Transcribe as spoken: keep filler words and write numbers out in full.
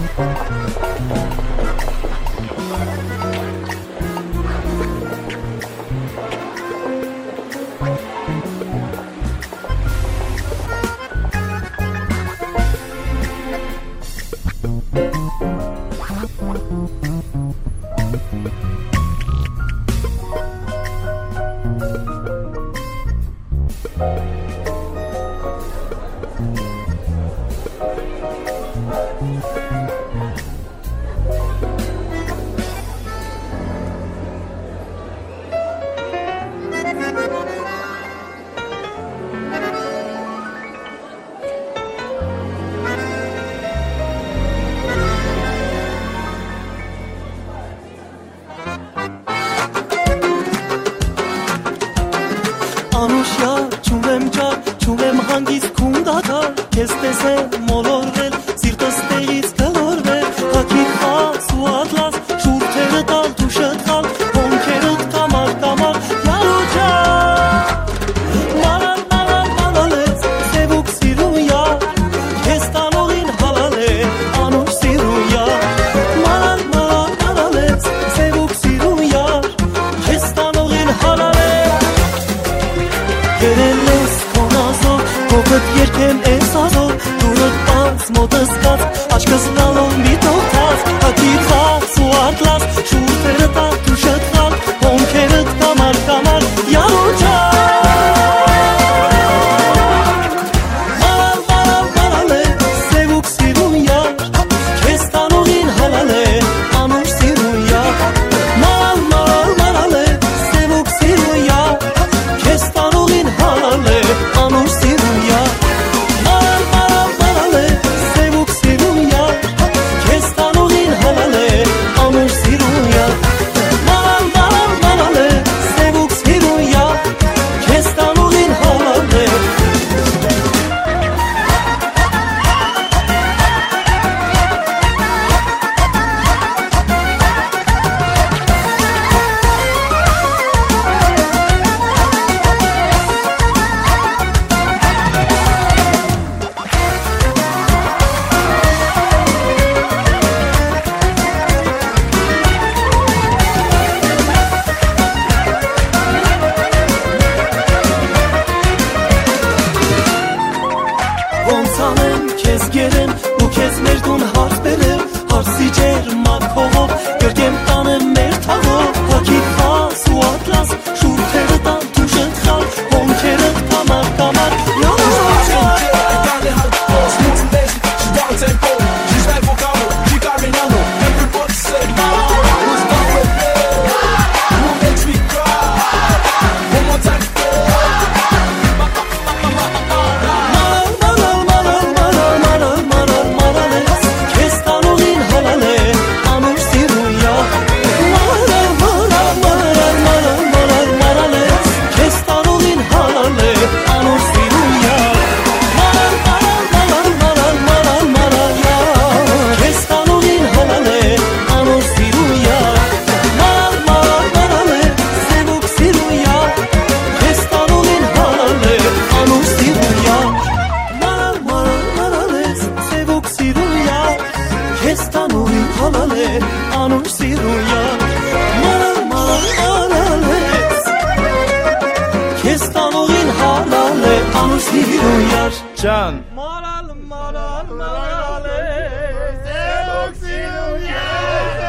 Անուշյա չունեմ ջար, չունեմ հանգիստ քունդադար, քեզ տեսեմ մոլորվել, սիրտս տեղից գլորվել, հակիր խաս ու ատլաս, շուրթերը տալ, դուշըտ խալ, հոնքերըտ կամար, կամար, յարու ջար, մարալ, մարալ, մարալեց, սևուկ սիրուն յար, քեզ տանողին հալալ է, անուշ սիրուն յար, մարալ, մարալ, մարալեց, սևուկ սիրուն յար, քեզ տանողին հալալ է, Երել ես կոնազով, կողըտ երկեմ ես ազով, դուրըտ պանց, մոտս կած, աչկս լալով միտով թած, հակիր խաց ու արտլաս, շուրթերը տալ, դուշըտ խալ, հոնքերըտ կամար, կամար, յարու ջար, մարալ, մարալ, մարալ է, սևուկ սիրուն յար, քեզ տանողին հալալ է, անուշ սիրուն յար, մարալ, մարալ, մարալ է, սևուկ սիրուն յար, քեզ տանողին հալալ է, անուշ սիրուն յար, մարալ, մարալ, մարալ է, սևուկ սիրուն յար, քեզ տանողին հալալ է, անուշ սիրուն յար, մարալ, մարալ, մարալ է, սևուկ սիրուն յար, քեզ տանողին հալալ է, Ոնց անեմ քեզ գերեմ ու քեզ մեր տուն հարց բերեմ հարցի ջեր մաքողով գրկեմ տանեմ մեր թաղով հակիր խաս ու ատլաս շուրթերը տան դուշըտ խալ հոնքերըտ կամար կամար Անուշ սիրուն յար, մարալ, մարալ, մարալեց, քեզ տանողին հալալ է, անուշ սիրուն յար, Ջան, մարալ, մարալ, մարալեց, սևուկ սիրուն յար,